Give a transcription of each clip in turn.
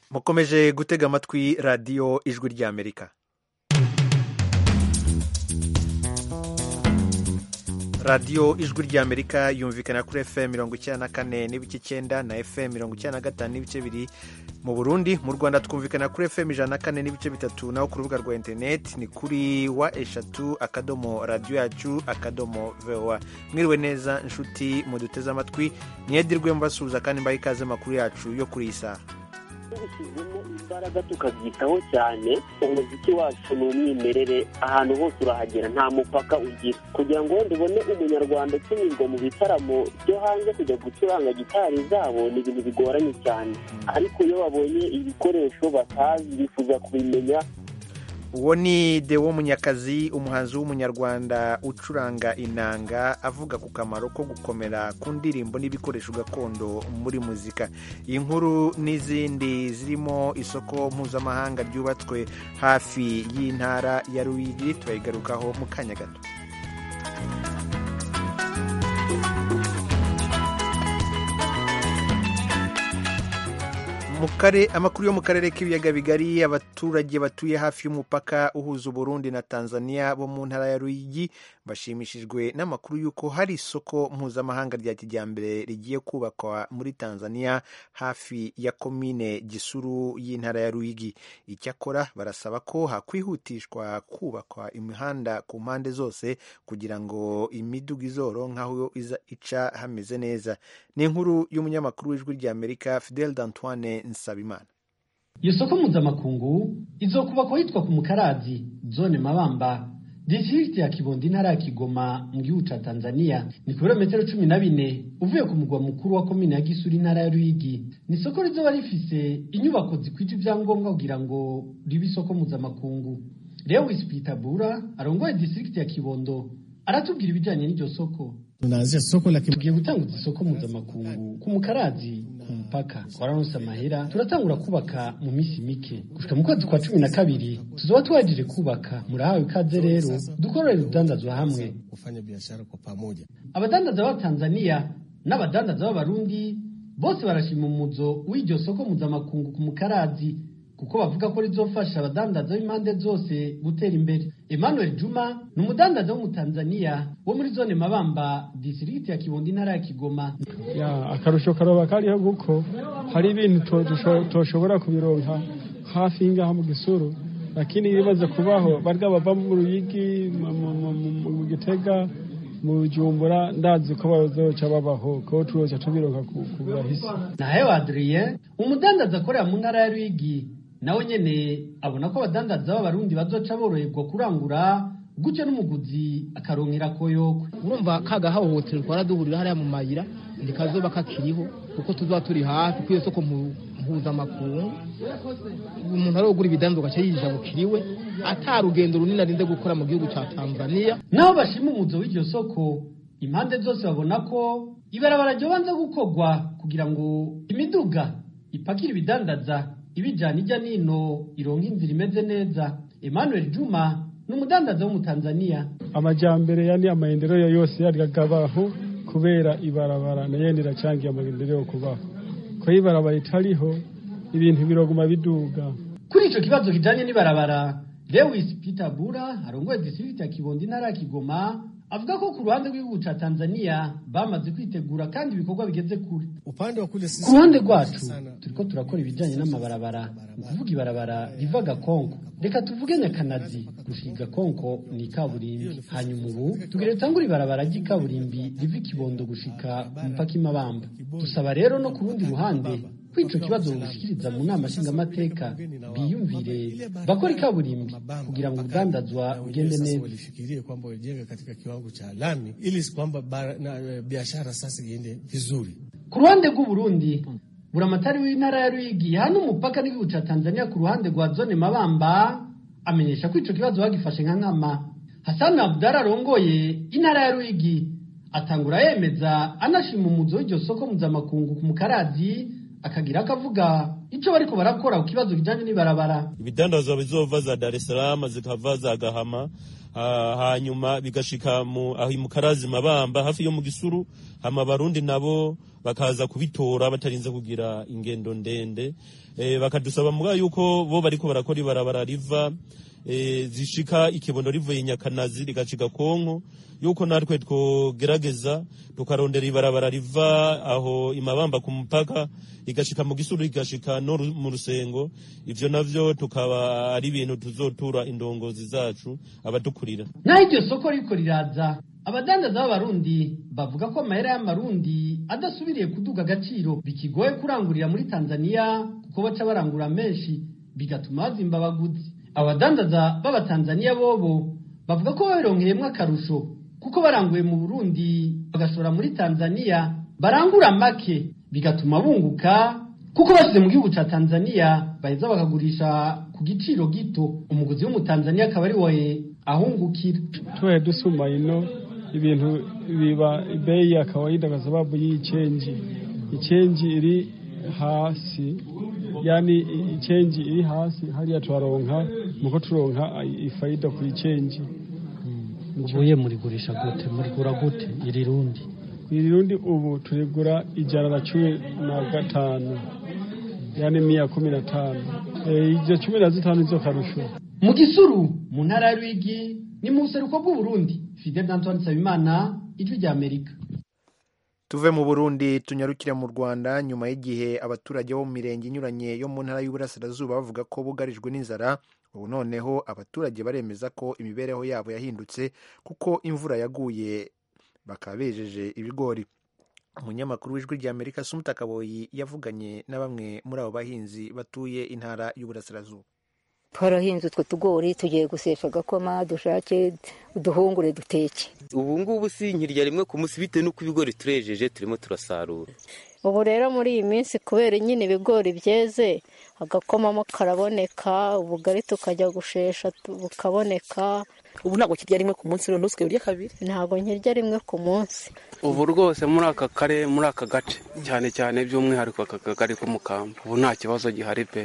mukomeje gutega amatwi radiyo ijwi ry'Amerika. radiyo ijwi ry'Amerika yumvikana kuri FM 94.9 na FM 95.2 mu Burundi. Mu Rwanda twumvikana kuri FM 104.3 naho ku rubuga rwa internet ni kuri wa@radio-yacu.voa. Mwiriwe neza inshuti muduteze amatwi, niyedirwe mbasuhuza kandi mbaye ikaze makuru yacu yo kuri isaha. Tubishyizemo imbaraga tukabyitaho cyane, umuziki wacu ni umwimerere, ahantu hose urahagera nta mupaka ugira. Kugira ngo ndubone umunyarwanda utumirwa mu bitaramo byo hanze kujya gucuranga gitari zabo ni ibintu bigoranye cyane, ariko iyo babonye ibikoresho batazi bifuza kubimenya. Uwo ni Deo Munyakazi, umuhanzi w'umunyarwanda ucuranga inanga, avuga ku kamaro ko gukomera ku ndirimbo n'ibikoresho gakondo muri muzika. Iyi nkuru n'izindi zirimo isoko mpuzamahanga ryubatswe hafi y'intara ya Ruyigi turayigarukaho mu kanya gato. Amakuru yo mu karere k'ibiyaga bigari, abaturage batuye hafi y'umupaka uhuza Burundi na Tanzania bo mu ntara ya Ruyigi bashimishijwe n'amakuru y'uko hari isoko mpuzamahanga rya kijyambere rigiye kubakwa muri Tanzania hafi ya komine Gisuru y'intara ya Ruyigi. Icyakora barasaba ko hakwihutishwa kubakwa imihanda ku mpande zose kugira ngo imiduga izoronka aho ica hameze neza. Ni inkuru y'umunyamakuru w'ijwi ry'Amerika Fidel d'Antoine Nsabimana. Iyo soko mpuzamakungu izokubakwa hitwa ku Mukarazi, zone Mabamba, district ya Kibondo, intara ya Kigoma mu gihugu ca Tanzania. Ni kilometero 14 uvuye ku mugwa mukuru wa komine ya Gisuru, intara ya Ruyigi. Ni soko rizoba rifise inyubako zikwije ibyangombwa kugira ngo ribe isoko mpuzamakungu. Lewis Pitabura arongoye district ya Kibondo aratubwira ibijanye n'iryo soko. Tunaanzia soko la tugiye gutanguza isoko mpuzamakungu ku Mukarazi ku mupaka. Twaronse amahera turatangura kubaka mu misi mike. Gushika mu kwezi kwa 12 tuzoba twajije kubaka. Murahawe ikaze rero dukorera udandazwa hamwe, kufanya biashara kwa pamoja. Abadandaza ba Tanzania n'abadandaza b'Abarundi bose barashima umuzo w'iryo soko mpuzamakungu ku Mukarazi, kuko bavuga ko rizofasha abadandaza b'impande zose gutera imbere. Emmanuel Juma ni umudandaza wo mu Tanzania wo muri zone Mabamba, district ya Kibondo, intara ya Kigoma. Akarusho karoba kariho guko hari ibintu toshobora kubironka hafi ngaha mu Gisuru, lakini ibibaza kubaho barga bava mu Ruyigi mu Gitega mu Jumbura ndazi ko bazoca babaho ko turoza tubironka ku birahisi. Nahe Adrien umudandaza akorera mu ntara ya Ruyigi nawe nyene abona ko abadandaza b'Abarundi bazoca boroherwa kurangura, gutyo n'umuguzi akaronkera koyoko. Urumva kagahohoterwa twaraduhurira hariya mu mayira ndikazoba kakiriho kuko tuzoba turi hafi kwiyo soko mpuzamakungu. Umuntu arogura ibidandaza gace yijabukiriwe atarugendo runini arinde gukora mu gihugu ca Tanzania. Naho bashima umuzo w'iryo soko, impande zose babona ko ibarabara ryobanza gukorwa kugira ngo imiduga ipakira ibidandaza ibijana ijya nino ironka inzira imeze neza. Emmanuel Juma ni umudandaza wo mu Tanzania. Amajambere yani amaendeleo yose yaragabaho kubera ibarabara nayo niracangiye amaendeleo kubaho. Ko ibarabara itariho ibintu biroguma biduga. Kuri ico kibazo kijanye n'ibarabara, Lewis Pitabura arongoye district ya Kibondo, intara ya Kigoma, avuga ko ku ruhande rw'igihugu ca Tanzania bamaze kwitegura kandi ibikorwa bigeze kure. Ku ruhande rwacu turiko turakora ibijanye n'amabarabara, ukuvuga ibarabara riva Gakonko, reka tuvuge Nyakanazi gushika Gakonko ni kaburimbi. Hanyuma ubu tugire tangura ibarabara ry'ikaburimbi riva Kibondo gushika mpaka Mabamba. Dusaba rero no ku rundi ruhande kwico kibazo gushikiriza mu nama nshingamateka biyumvire bakora ikaburimbi kugira ngo ubwandazwa ugende neza. Ulifikirie kwamba ujenga katika kiwango cha lami ili kwamba biashara sasa iende vizuri. Ku ruhande rw'u Burundi, buramatari w'intara ya Ruyigi hano umupaka n'igihugu ca Tanzania ku ruhande rwa zone Mabamba amenyesha ko ico kibazo bagifashe nka nkama. Hassan Abdara arongoye intara ya Ruyigi atangura yemeza anashima umuzo w'iryo soko mpuzamakungu ku Mukarazi, akagira akavuga ico bariko barakora ku kibazo kijanye n'ibarabara. Ibidandazwa bizova za Dar es Salaam zikava za Gahama hanyuma bigashika mu Karazi Mabamba hafi yo mu Gisuru, hama Barundi nabo bakaza kubitora batarinze kugira ingendo ndende. Bakadusaba muga yuko bo bariko barakora ibarabara riva zishika Ikibondo rivuye Nyakanazi rigashika Konko, yuko natwe twogerageza tukarondera ibarabara riva aho Imabamba ku mupaka igashika mu Gisuru igashika no mu Rusengo. Ivyo navyo tukaba ari ibintu tuzotura indongozi zacu abadukurira. Naho iryo soko riko riraza, abadandaza b'Abarundi bavuga ko amahera y'Amarundi adasubiriye kuduga agaciro, bikigoye kurangurira muri Tanzania kuko baca barangura menshi bigatuma bazimba abaguzi. Abadandaza b'Abatanzania bobo bavuga ko baronkeyemwo akarusho kuko baranguye mu Burundi bagashora muri Tanzania barangura make bigatuma bunguka, kuko basize mu gihugu ca Tanzania baheza bakagurisha ku giciro gito, umuguzi w'Umutanzania akaba ari we ahungukira. Tuwe dusuma ino ibintu biba bei ya kawaida kwa sababu hii ichenji iri hasi, yani ichenji iri hasi hali twaronka muko turonka ifaida ku ichenji. Ubuye murigurisha gute, murigura gute irirundi? Irirundi ubu turigura 115, yani 115. Izo 15 zo karusho. Mu Gisuru mu ntara ya Rwigi ni mu buseruko bw'u Burundi. Fidel Antoine Sabimana, Ijwi rya Amerika. Tuve mu Burundi tunyarukira mu Rwanda nyuma y'igihe abaturage bo mu mirenge inyuranye yo mu ntara y'Uburasirazuba bavuga ko bugarijwe n'inzara. Ubu noneho abaturage baremeza ko imibereho yabo yahindutse kuko imvura yaguye bakaba bejeje ibigori. Umunyamakuru w'Ijwi rya Amerika Sumuta Kaboyi yavuganye na bamwe muri abo bahinzi batuye intara y'Uburasirazuba. Twarahinze utwo tugori tugiye gusesha agakoma dushake uduhungure duteke. Ubu ngubu sinkirya rimwe ku munsi bitewe n'uko ibigori turejeje turimo turasarura. Ubu rero muri iyi minsi kubera nyine ibigori byeze agakomamo karaboneka, ubugari tukajya gushesha bukaboneka. Ubu ntabwo kirya rimwe ku munsi, none usigaye urya kabiri? Ntabwo nkirya rimwe ku munsi. Ubu rwose muri aka kare muri aka gace cyane by'umwihariko aka kagari k'Umukamba ubu nta kibazo gihari pe.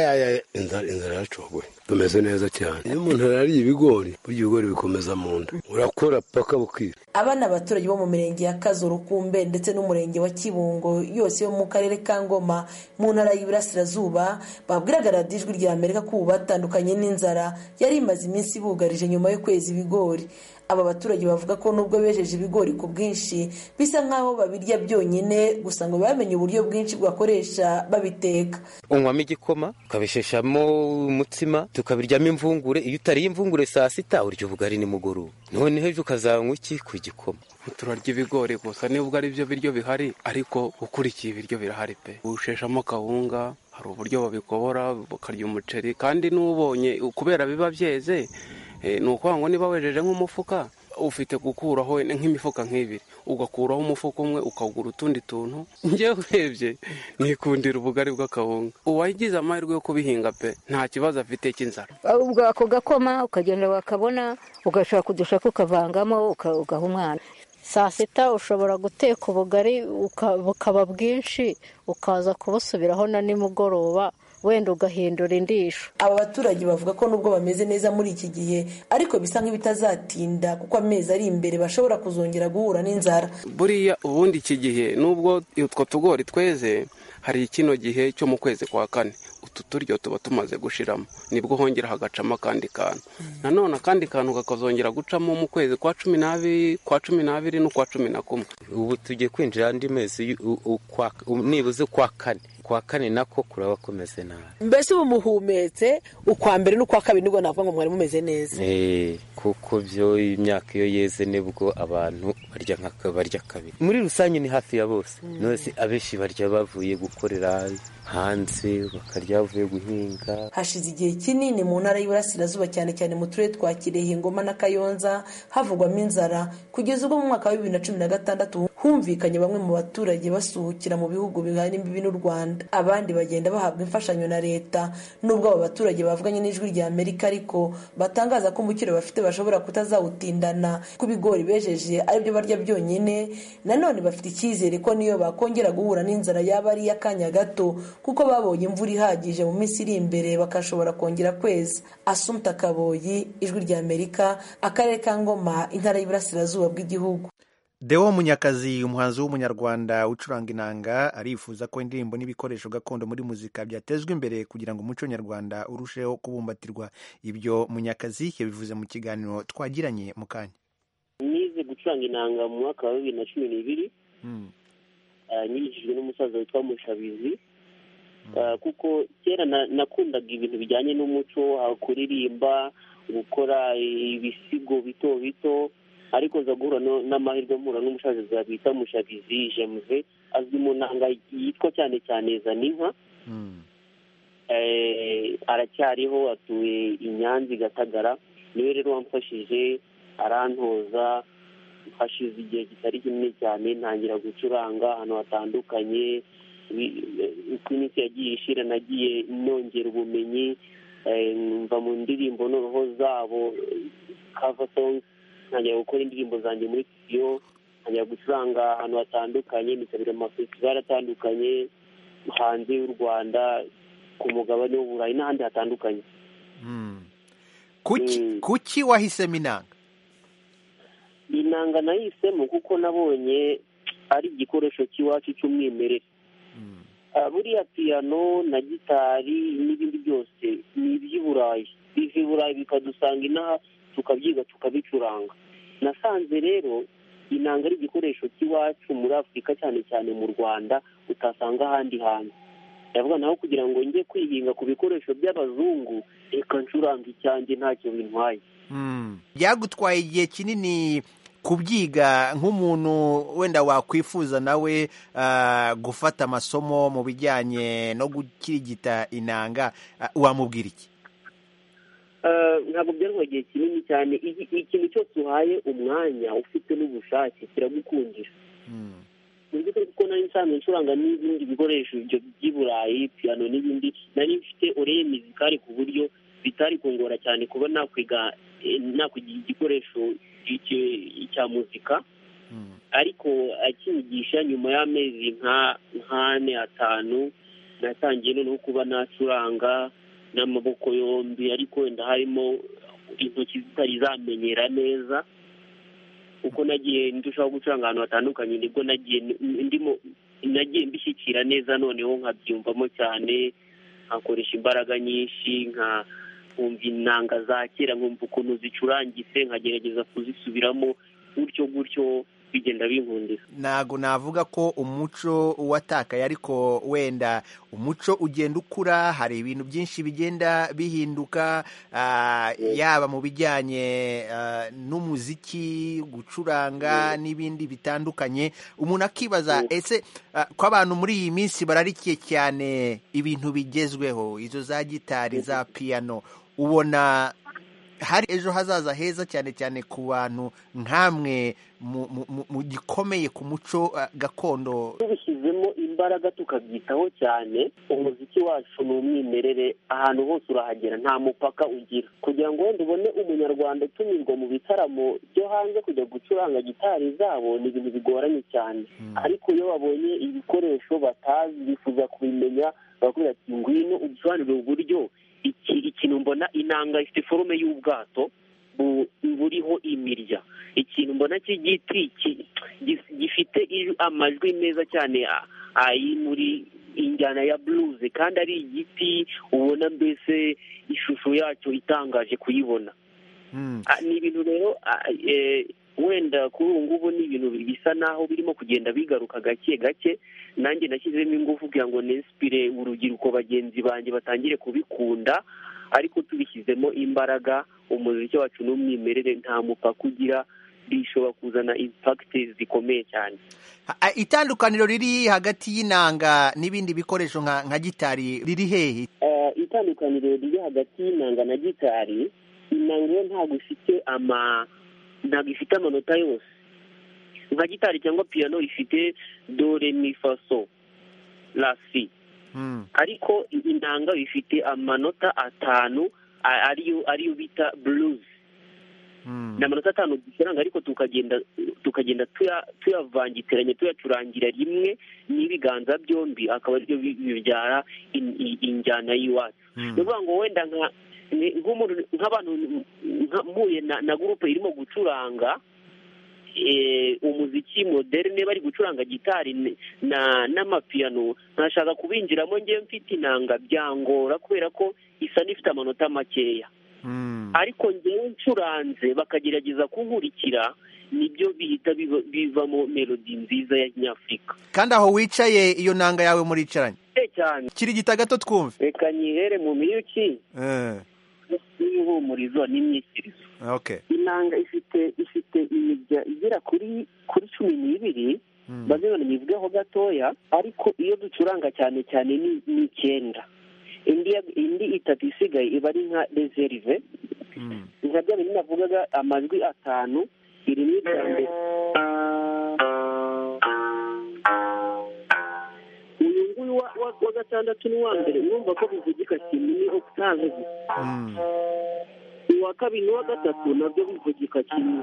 Inzara yacogoye tumeze neza cyane. Iyo umuntu arariye ibigori burya ibigori bikomeza mu nda, urakora paka bukira. Abana abaturage bo mu mirenge ya Kazo, Rukumbe ndetse n'umurenge wa Kibungo yose yo mu karere ka Ngoma mu ntara y'Iburasirazuba babwiraga radiyo Ijwi rya Amerika ko ubu batandukanye n'inzara yari imaze iminsi bugarije nyuma yo kweza ibigori. Aba baturage bavuga ko nubwo bejeje ibigori ku bwinshi bisa nkaho babirya byonyine, gusa ngo bamenye uburyo bwinshi bwakoresha babiteka. Unywamo igikoma, ukabisheshamo umutsima, tukabiryamo imvungure. Iyo utariye imvungure saa sita urya ubugari nimugoroba, none ejo ukazanywa iki ku gikoma. Turarya ibigori gusa nibwo ari byo biryo bihari, ariko ukurikiye ibiryo birahari pe. Usheshamo kawunga, hari uburyo babikobora bakarya umuceri, kandi n'ubonye kubera biba byeze nuko ngo niba wejeje nk'umufuka ufite gukuraho nk'imifuka nk'ibiri, ugakuraho umufuka umwe ukagura utundi tuntu. Njyewe urebye nikundira ubugari bw'akawunga. Uwagize amahirwe yo kubihinga pe nta kibazo afite cy'inzara. Ubwo ako gakoma ukagenda wakabona ugashaka udushaka ukavangamo ugaha umwana. Saa sita ushobora guteka ubugari bukaba bwinshi ukaza kubusubiraho na nimugoroba wenda ugahindura indisho. Aba baturage bavuga ko nubwo bameze neza muri iki gihe ariko bisa nk'ibitazatinda kuko amezi ari imbere bashobora kuzongera guhura n'inzara. Buriya ubundi iki gihe nubwo utwo tugori tweze, hari kino gihe cyo mu kwezi kwa kane utu turyo tuba tumaze gushiramo, nibwo hongera hagacamo akandi kantu. Nanone akandi kantu kakazongera gucamo mu kwezi kwa 12 no kwa 11. Ubu tugiye kwinjira andi mezi nibuze kwa kane nako kuraba komeze nabi. Mbese ubu muhumetse ukwa mbere n'ukwa kabiri nibwo navuga ngo mwari mumeze neza. Kuko byo imyaka iyo yeze nibwo abantu barya kabiri. Muri rusange ni hafi ya bose. Nose abeshi barya bavuye gukorera hanze, bakarya bavuye guhinga. Hashize igihe kinini mu ntara y'Iburasirazuba cyane mu turere twa Kirehe, Ngoma na Kayonza havugwamo inzara, kugeza ubwo mu mwaka wa 2016 humvikanye bamwe mu baturage basuhukira mu bihugu bihana imbibi n'u Rwanda. Fund. Abandi bagenda bahabwa imfashanyo na leta, nubwo aba baturage bavuganye n'Ijwi rya Amerika ariko batangaza ko umukiro bafite bashobora kutazawutindana, ko ibigori bejeje aribyo barya byonyine. Nanone bafite icyizere ko niyo bakongera guhura n'inzara yaba ari iy'akanya gato, kuko babonye imvura ihagije mu minsi iri imbere bakashobora kongera kweza. Assumpta Kaboyi, Ijwi rya Amerika, Akarere ka Ngoma, Intara y'Iburasirazuba bw'igihugu. Deo Munyakazi, umuhanzi w'umunyarwanda ucuranga inanga, arifuza ko indirimbo n'ibikoresho gakondo muri muzika byatezwa imbere kugira ngo umuco nyarwanda urusheho kubumbatirwa. Ibyo Munyakazi yabivuze mu kiganiro twagiranye mu kanya. Nize gucuranga inanga mu mwaka wa 2012 nyigishijwe n'umusaza witwa Mushabizi, kuko kera nakundaga ibintu bijyanye n'umuco, kuririmba, gukora ibisigo bito bito, ariko nza guhura n'amahirwe mpura n'umusaza bita Mushabizi James, azwi mu nanga yitwa cyane cyane Zaninka. Aracyariho, atuye i Nyanza Gatagara. Niwe rero wamfashije, arantoza. Hashize igihe kitari kinini cyane ntangira gucuranga ahantu hatandukanye. Uko iminsi yagiye ishira nagiye nongera ubumenyi, mva mu ndirimbo noneho zabo cover songs, ntangira gukora indirimbo zanjye muri studio, ntangira gucuranga ahantu hatandukanye, nitabira amafestival atandukanye hanze y'u Rwanda, ku mugabane w'Uburayi n'ahandi hatandukanye. Kuki wahisemo inanga? Inanga nahisemo kuko nabonye ari igikoresho cy'iwacu cy'umwimerere. Buriya piano na gitari n'ibindi byose ni iby'Iburayi, biva i Burayi bikadusanga inaha tukabyiga tukabicuranga. Nasanze rero inanga ari igikoresho cy'iwacu muri Afurika, cyane cyane mu Rwanda, utasanga ahandi hantu. Ndavuga naho kugira ngo njye kwihinga ku bikoresho by'abazungu, reka ncuranga icyanjye ntacyo bintwaye. Byagutwaye igihe kinini kubyiga, nk'umuntu wenda wakwifuza nawe gufata amasomo mu bijyanye no gukirigita inanga, wamubwira iki? Ntabwo byarwaye igihe kinini cyane. Ikintu cyose uhaye umwanya ufite n'ubushake kiragukundira. Kuko nari nsanzwe ncuranga n'ibindi bikoresho by'Iburayi, piano n'ibindi, nari mfite oreye muzikari ku buryo bitari kungora cyane kuba nakwiga igikoresho cya muzika. Ariko akinyigisha nyuma y'amezi nk'ane atanu, natangiye noneho kuba nacuranga n'amaboko yombi, ariko wenda harimo intoki zitari zamenyera neza. Uko nagiye ndushaho gucuranga ahantu hatandukanye, nibwo nagiye mbishyikira neza, noneho nkabyumvamo cyane, nkakoresha imbaraga nyinshi, nkumva inanga za kera, nkumva ukuntu zicurangise, nkagerageza kuzisubiramo, gutyo bigenda binkundira. Ntago navuga ko umuco watakaye, ariko wenda umuco ugenda ukura, hari ibintu byinshi bigenda bihinduka, yaba mu bijyanye n'umuziki, gucuranga n'ibindi bitandukanye. Umuntu akibaza, ese ko abantu muri iyi minsi bararikiye cyane ibintu bigezweho, izo za gitari, za piano, ubona hari ejo hazaza heza cyane cyane ku bantu nk'amwe mu gikomeye ku muco gakondo? Tubishyizemo imbaraga tukabyitaho cyane, umuziki wacu ni umwimerere, ahantu hose urahagera, nta mupaka ugira. Kugira ngo wenda ubone umunyarwanda utumirwa mu bitaramo byo hanze kujya gucuranga gitari zabo, ni ibintu bigoranye cyane. Ariko iyo babonye ibikoresho batazi, bifuza kubimenya, bakubwira ati ngwino udusobanurire uburyo ikintu mbona inanga ifite forume y'ubwato buriho imirya, ikintu mbona cy'igiti gifite amajwi meza cyane ari muri injyana ya blues, kandi ari igiti ubona mbese ishusho yacyo itangaje kuyibona. Ni ibintu rero wenda kuri ubu ngubu ni ibintu bisa naho birimo kugenda bigaruka gake gake. Nanjye nashyizemo ingufu kugira ngo nespire urubyiruko bagenzi banjye batangire kubikunda, ariko tubishyizemo imbaraga, umuziki wacu n'umwimerere, nta mupaka ugira, bishobora kuzana impact zikomeye cyane. Itandukaniro riri hagati y'inanga n'ibindi bikoresho nka gitari riri hehe? Itandukaniro riri hagati y'inanga na gitari, inanga yo ntabwo ifite amanota yose. Nka gitari cyangwa piano ifite do re mi fa so la si, ariko inanga bifite amanota 5 ariyo bita blues. Ni amanota 5 ducuranga, ariko tukagenda tuyavangitiranya tuyacurangirira rimwe n'ibiganza byombi, akaba aribyo bibyara injyana y'iwacu. Ni ukuvuga ngo wenda nk'abantu mpuye na gurupe irimo gucuranga umuziki moderne, bari gucuranga gitari n'amapiyano, ntashaka kubinjiramo ngewe mfite inanga byangora, kubera ko isa n'ifite amanota makeya. Ariko ngewe ncuranze bakagerageza kunkurikira, nibyo bihita bivamo melodi nziza ya Nyafurika. Kandi aho wicaye iyo nanga yawe muricaranye cyane, kiri gita gato twumve. Reka nyihere mu miyuki n'ihumurizo n'imyisirizo. Inanga ifite imirya igera kuri 12, bazibona nyivugeho gatoya, ariko iyo ducuranga cyane cyane ni 9. Indi 3 isigaye iba ari nka reserve, nka bya bintu navugaga amajwi 5 iri ni cyane. Uyu nguyu wa gatandatu n'uwa mbere urumva ko bivugika kimwe, ni octave. Uwa kabiri n'uwa gatatu nabyo bivugika kimwe,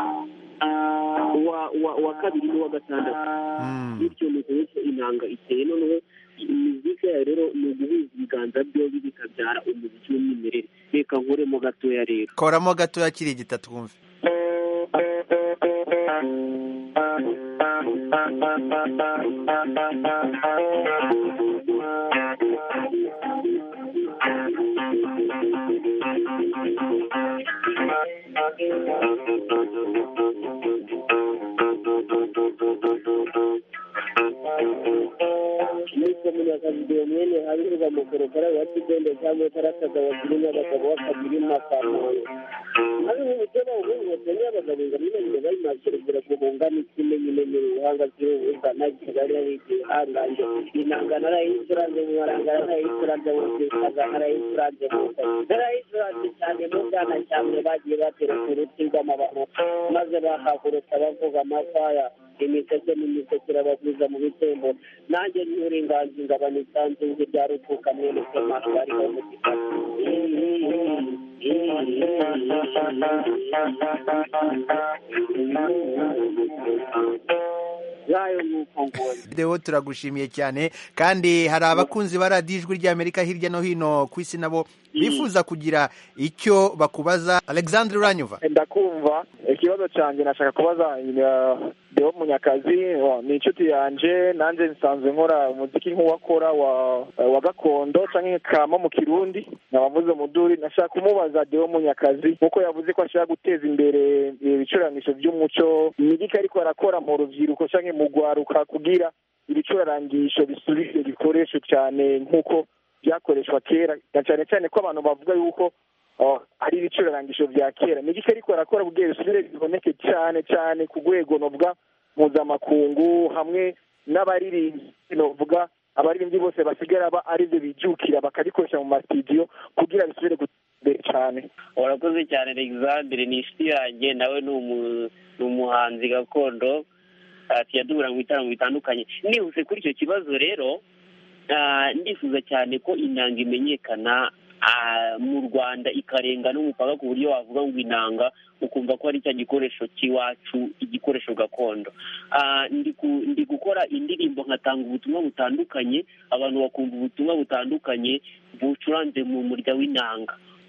wa kabiri n'uwa gatandatu. Bityo mu gihe inanga iteye, noneho imiziki yayo rero ni uguhuza ibiganza byombi bikabyara umuziki w'umwimerere. Reka nkoremo gatoya rero. Koramo gatoya kiri gita twumve. Munyakazidiyo mwene habirwa mu korokora ya kigende cyangwa tarataga wagirina abagabo bakabiri makamano. Ari mu biteba ubunye tenya abagabo ngabine bari mashyirira guhunga n'ikimenye mu ruhanga cy'ubuza na Kigali y'iki anganje. Inangana rayisuraje mu marangara rayisuraje mu kizagara rayisuraje mu rayisuraje cyane mu bwana cyane bagiye batera kuruti rw'amabano, maze bahagurutsa bavuga amasaya imiteke n'imitekera bavuza mu bitembo. Nanjye n'uburenganzira ngabana isanzu rya rutuka mwene Semana bariho mu gitabo. Deo turagushimiye cyane, kandi hari abakunzi ba radiyo Ijwi ry'Amerika hirya no hino ku isi nabo bifuza kugira icyo bakubaza. Alexandre uranyumva? Ndakumva. Ikibazo cyanjye nashaka kubaza Deo Munyakazi, ni inshuti yanje, nanjye nsanzwe nkora umuziki nk'uwakora wa gakondo canke kama mu Kirundi, nabavuze muduri. Nashaka kumubaza Deo Munyakazi kuko yavuze ko ashaka guteza imbere ibicuranisho by'umuco, imiziki ariko arakora mu rubyiruko canke mu gwaruka, kugira ibicurarangisho bisubire bikoresho cyane nk'uko byakoreshwa kera, cyane cyane ko abantu bavuga yuko ari ibicurarangisho bya kera. Imiziki ariko arakora kugira bisubire biboneke cyane cyane ku rwego novuga mpuzamakungu, hamwe n'abaririmbyi novuga abaririmbyi bose basigara aribyo bijukira bakabikoresha mu mastudio kugira bisubire gutera cyane. Urakoze cyane Alexandre, ni inshuti yanjye, nawe ni umuhanzi gakondo, tuyadubura mu bitaramo bitandukanye. Nihuse kuri icyo kibazo rero, ndifuza cyane ko inanga imenyekana mu Rwanda ikarenga n'umupaka, ku buryo wavuga ngo inanga ukumva ko ari cya gikoresho cy'iwacu, igikoresho gakondo. Ndi gukora indirimbo nkatanga ubutumwa butandukanye, abantu bakumva ubutumwa butandukanye bucuranze mu murya w'inanga.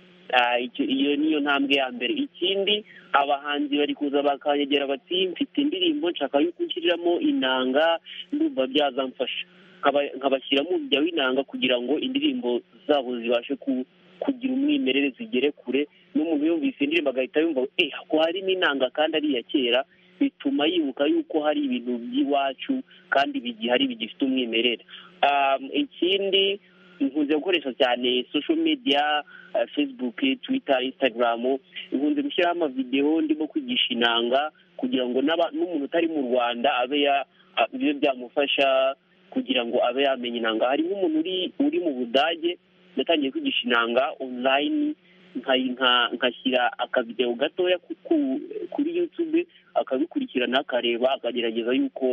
Iyo niyo ntambwe ya mbere. Ikindi, abahanzi bari kuza bakanyegera bati mfite indirimbo nshaka yuko ushyiriramo inanga, ndumva byazamfasha, nkabashyiramo umurya w'inanga kugira ngo indirimbo zabo zibashe kugira umwimerere, zigere kure. N'umuntu yumvise indirimbo agahita yumva ko hari n'inanga kandi ari iya kera, bituma yibuka yuko hari ibintu by'iwacu kandi bigihari bigifite umwimerere. Ikindi, nkunze gukoresha cyane social media, Facebook, Twitter, Instagram. Nkunze gushyiraho amavideo ndimo kwigisha inanga kugira ngo n'umuntu utari mu Rwanda bibe byamufasha kugira ngo abe yamenya inanga. Hari nk'umuntu uri mu Budage, natangiye kwigisha inanga online, nkashyira akavideo gatoya kuri YouTube, akabikurikirana akareba, akagerageza yuko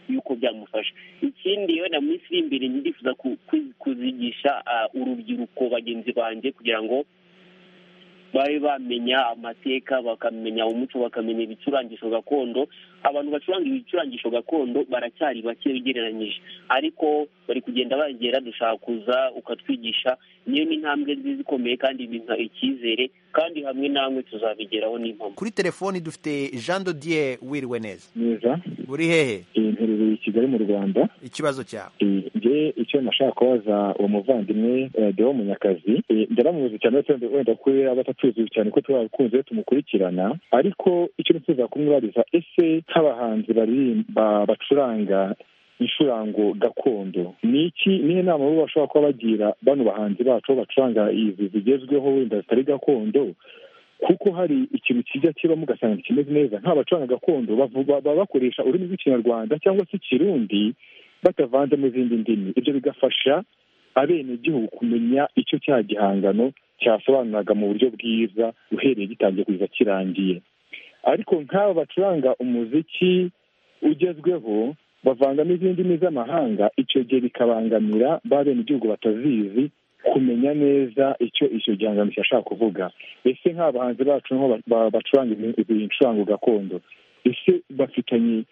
yuko byamufasha. Ikindi yo na minsi iri imbere ndifuza kuzigisha urubyiruko bagenzi banjye kugira ngo babe bamenya amateka, bakamenya umuco, bakamenya ibicurangisho gakondo. Abantu bacuranga ibicurangisho gakondo baracyari bake ugereranyije, ariko bari kugenda bagera, dushaka kuza ukatwigisha. Niyo ni intambwe nziza ikomeye kandi bimpa icyizere, kandi hamwe namwe tuzabigeraho n'impamo. Kuri telefoni dufite Jean Dodier. Wiriwe neza? Neza. Uri hehe? Mperereye i Kigali mu Rwanda. Ikibazo cyawe? Icyo nashaka kubaza uwo muvandimwe Deo Munyakazi, ndaramuzi cyane wenda ko abatatuzi cyane ko twakunze tumukurikirana, ariko icyo nifuza kumwibariza, ese nk'abahanzi bacuranga incurango gakondo, nihe nama bo bashobora kuba bagira bano bahanzi bacu bacuranga izi zigezweho wenda zitari gakondo? Kuko hari ikintu kijya kibamo ugasanga kimeze neza, nk'abacuranga gakondo baba bakoresha ururimi rw'ikinyarwanda cyangwa se ikirundi batavanze mu zindi ndimi. Ibyo bigafasha abenegihugu kumenya icyo cya gihangano cyasobanuraga mu buryo bwiza uhereye gitangiye kugeza kirangiye. Ariko nk'aba bacuranga umuziki ugezweho bavanga n'izindi ndimi z'amahanga, icyo gihe bikabangamira ba benegihugu batazizi kumenya neza icyo gihangano cyashaka kuvuga. Ese nk'abahanzi bacu nko bacuranga izi ncurango gakondo, ese bafitanye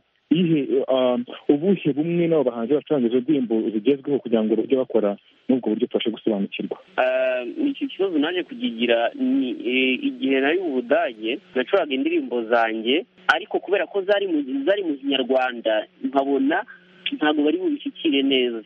ubuhe bumwe n'abo bahanzi bacuranga izo ndirimbo zigezweho kugira ngo bajye bakora n'ubwo buryo tubashe gusobanukirwa? Iki kibazo naje kugigira igihe nari mu Budage, nacuraga indirimbo zanjye, ariko kubera ko zari mu Kinyarwanda nkabona ntabwo bari bubishyikire neza.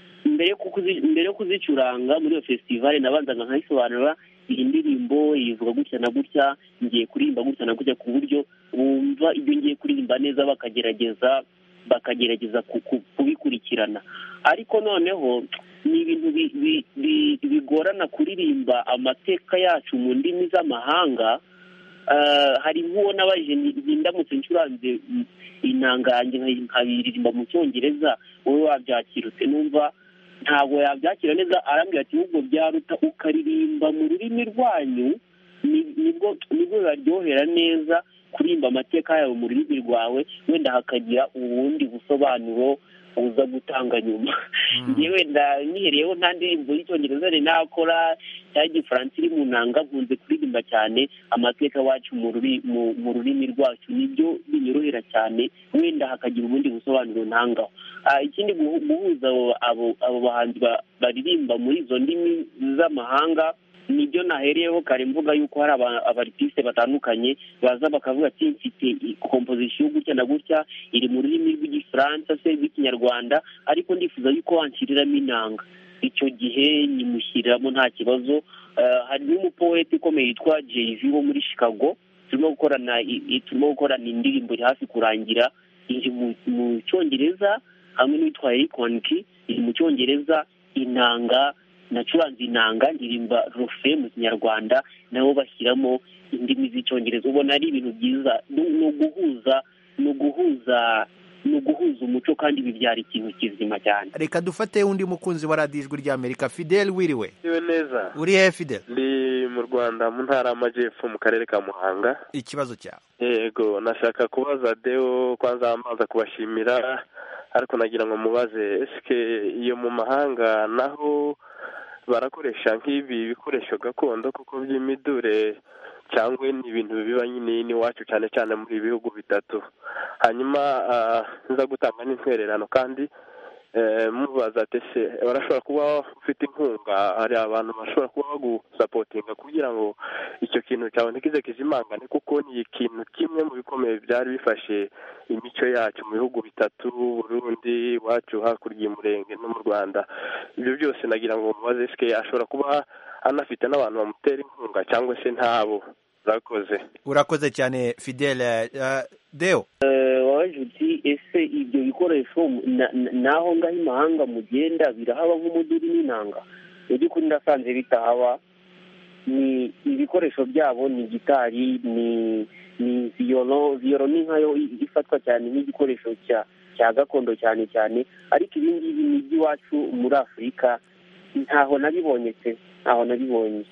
Mbere yo kuzicuranga muri iyo festival nabanzaga nkayisobanura, iyi ndirimbo ivuga gutya na gutya, ngiye kuririmba gutya na gutya, ku buryo bumva ibyo ngiye kuririmba neza, bakagerageza kubikurikirana. Ariko noneho ni ibintu bigorana kuririmba amateka yacu mu ndimi z'amahanga. Hari nk'uwo nabajije ndamutse ncuranze inanga yanjye nkabiririmba mu Cyongereza, wowe wabyakirutse? Numva ntabwo yabyakira neza. Arambwira ati ahubwo byaruta ukaririmba mu rurimi rwanyu, nibwo bibaryohera neza kuririmba amateka yawe mu rurimi rwawe, wenda hakagira ubundi busobanuro uza gutanga nyuma. Ngewe wenda nihereyeho nta ndirimbo y'Icyongereza nakora cyangwa Igifaransa iri mu nanga, nkunze kuririmba cyane amateka wacu mu rurimi rwacu, nibyo binyorohera cyane, wenda hakagira ubundi busobanuro ntangaho. Ikindi guhuza abo bahanzi baririmba muri izo ndimi z'amahanga, nibyo nahereyeho kare mvuga yuko hari abartiste batandukanye baza bakavuga ati mfite composition gutya na gutya iri mu rurimi rw'Igifaransa se rw'Ikinyarwanda, ariko ndifuza yuko wanshyiriramo inanga. Icyo gihe nimushyiriramo nta kibazo. Hari n'umupoeti ukomeye yitwa Jay-Z wo muri Chicago, turimo gukorana indirimbo iri hafi kurangira, iri mu Cyongereza, hamwe n'uwitwa Eric Wanki iri mu Cyongereza. Inanga nacuranze inanga ndirimba rufe mu Kinyarwanda, nabo bashyiramo indimi z'Icyongereza. Ubona ari ibintu byiza, ni uguhuza umuco, kandi bibyara ikintu kizima cyane. Reka dufate undi mukunzi wa radiyo Ijwi ry'Amerika. Fidel, wiriwe? Neza. Uri he Fidel? Ndi mu Rwanda, mu ntara y'Amajyepfo, mu karere ka Muhanga. Ikibazo cyawe? Yego, nashaka kubaza Deo, kwanza mbanza kubashimira, ariko nagira ngo mubaze, eske iyo mu mahanga naho barakoresha nk'ibi bikoresho gakondo kuko by'imidure, cyangwa ni ibintu biba nyine n'iwacu cyane cyane muri ibihugu bitatu? Hanyuma nza gutanga n'intwererano kandi mubaza ati se barashobora kuba ufite inkunga, hari abantu bashobora kuba bagusapotinga kugira ngo icyo kintu cyawe ntikize kizimangane, kuko ni ikintu kimwe mu bikomeye byari bifashe imico yacu mu bihugu bitatu, Burundi, iwacu hakurya y'umurenge no mu Rwanda. Ibyo byose nagira ngo mubaze, eske ashobora kuba anafite n'abantu bamutera inkunga cyangwa se ntabo? Urakoze cyane Fidel. Deo, waje uti ese ibyo bikoresho naho ngaho imahanga mugenda birahaba nk'umuduri n'inanga? Mu by'ukuri ndasanze bitahaba. Ni ibikoresho byabo, ni gitari, ni viyoro ni nkayo ifatwa cyane nk'igikoresho cya gakondo cyane cyane, ariko ibi ngibi ni iby'iwacu muri Afurika ntaho nabibonye pe, ntaho nabibonye.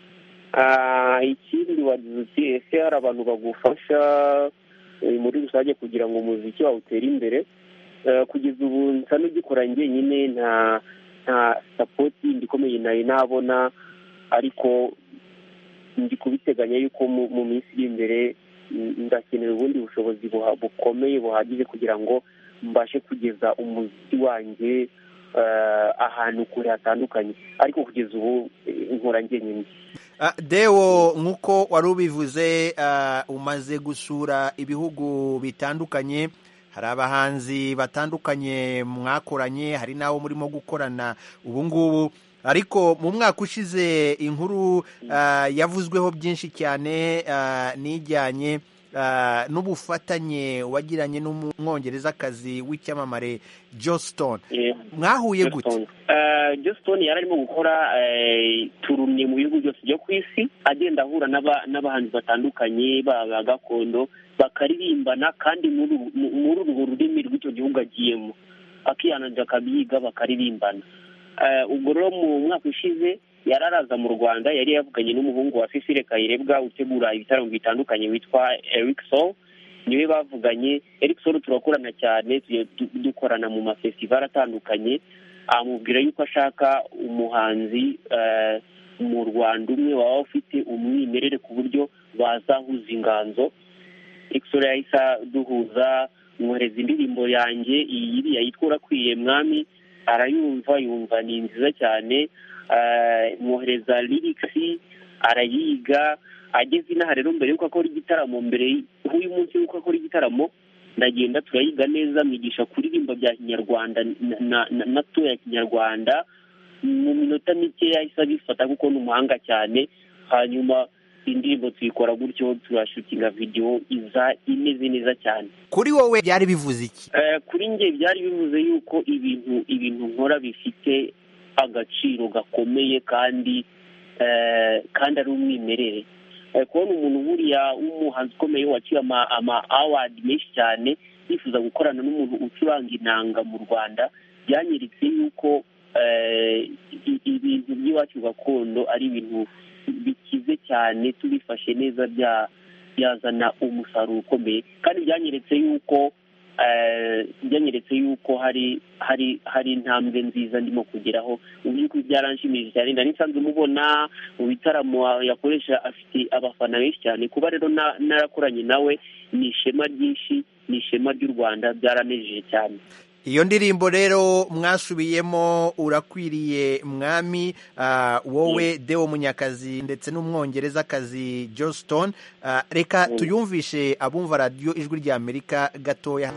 Ikindi wagize uti ese hari abantu bagufasha muri rusange kugira ngo umuziki wawe utere imbere? kugeza ubu nsa n'ugikora njyenyine nta sapoti ndikomeye nari nabona, ariko ndi kubiteganya yuko mu minsi iri imbere ndakenera ubundi bushobozi bukomeye buhagije kugira ngo mbashe kugeza umuziki wanjye ahantu kure hatandukanye, ariko kugeza ubu nkora njyenyine. Deo, nk'uko wari ubivuze, umaze gusura ibihugu bitandukanye, hari abahanzi batandukanye mwakoranye, hari n'abo murimo gukorana ubu ngubu, ariko mu mwaka ushize inkuru yavuzweho byinshi cyane n'ijyanye n'ubufatanye wagiranye n'umwongerezakazi w'icyamamare Joss Stone. Mwahuye gute? Joss Stone yari arimo gukora turumye mu bihugu byose byo ku isi, agenda ahura n'abahanzi batandukanye ba gakondo, bakaririmbana kandi muri urwo rurimi rw'icyo gihugu agiyemo, akihananja akabyiga bakaririmbana. Ubwo rero mu mwaka ushize yari araza mu Rwanda, yari yavuganye n'umuhungu wa Cecile Kayirebwa utegura ibitaramo bitandukanye witwa Eric Soul, niwe bavuganye. Eric Soul turakorana cyane, dukorana mu mafestival atandukanye, amubwira yuko ashaka umuhanzi mu Rwanda umwe waba ufite umwimerere ku buryo bazahuza inganzo. Eric Soul yahise duhuza, mwohereza indirimbo yanjye iriya yitwa Urakwiye Mwami, arayumva, yumva ni nziza cyane, mwohereza lyrics arayiga. Ageze inaha rero mbere yuko akora igitaramo, mbere y'uyu munsi yuko akora igitaramo, ndagenda turayiga neza, mwigisha kuririmba bya Kinyarwanda na to ya Kinyarwanda mu minota mike, yahise abifata kuko ni umuhanga cyane. Hanyuma indirimbo tuyikora gutyo, turashutinga video iza imeze neza cyane. Kuri wowe byari bivuze iki? Kuri njye byari bivuze yuko ibintu nkora bifite agaciro gakomeye kandi ari umwimerere. Kubona umuntu buriya w'umuhanzi ukomeye wakira ama award menshi cyane yifuza gukorana n'umuntu ucuranga inanga mu Rwanda, byanyeretse yuko ibintu by'iwacu gakondo ari ibintu bikize cyane, tubifashe neza byazana umusaruro ukomeye. Kandi byanyeretse yuko hari intambwe nziza ndimo kugeraho. Mu by'ukuri byaranshimishije cyane, ndani nsanzwe mubona mu bitaramo yakoresha, afite abafana benshi cyane. Kuba rero narakoranye nawe ni ishema ryinshi, ni ishema ry'u Rwanda, byaranejeje cyane. Iyo ndirimbo rero mwasubiyemo Urakwiriye Mwami, wowe Deo Munyakazi ndetse n'umwongerezakazi Joss Stone, reka tuyumvishe abumva radio Ijwi rya Amerika gatoya.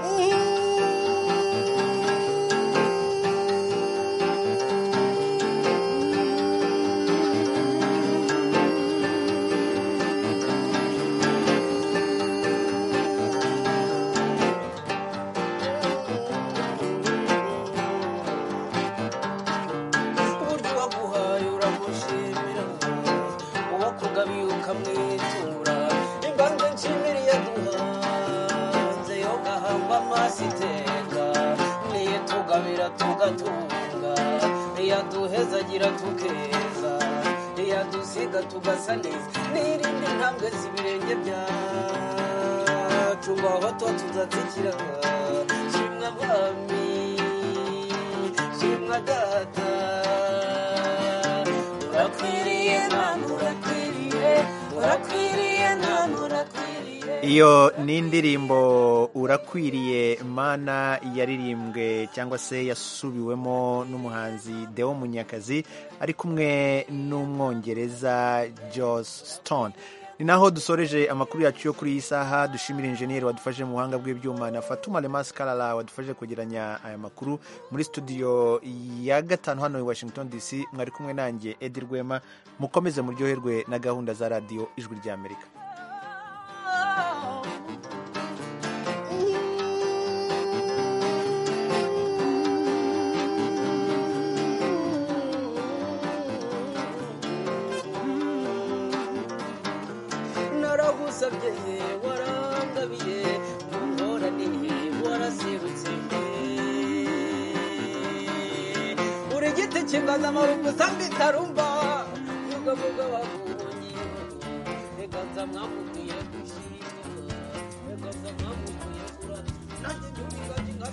Iyo ni indirimbo Urakwiriye Mana yaririmbwe cyangwa se yasubiwemo n'umuhanzi Deo Munyakazi ari kumwe n'umwongereza Joss Stone. Ni naho dusoreje amakuru yacu yo kuri iyi saha. Dushimira engineer wadufashe mu buhanga bw'ibyuma na Fatuma Lemas Kalala wadufashe kugeranya aya makuru. Muri studio ya 5 hano i Washington DC mwari kumwe nanjye Edi Rwema. Mukomeze muryoherwe na gahunda za radio Ijwi rya Amerika. Warangabiye mumoraniye warasirutse uri giti kingaza amarugu sambitarumba yugavuga wakubonye egaza mwamubwiye gushima egaza mwamubwiye kura nanjye ndugaje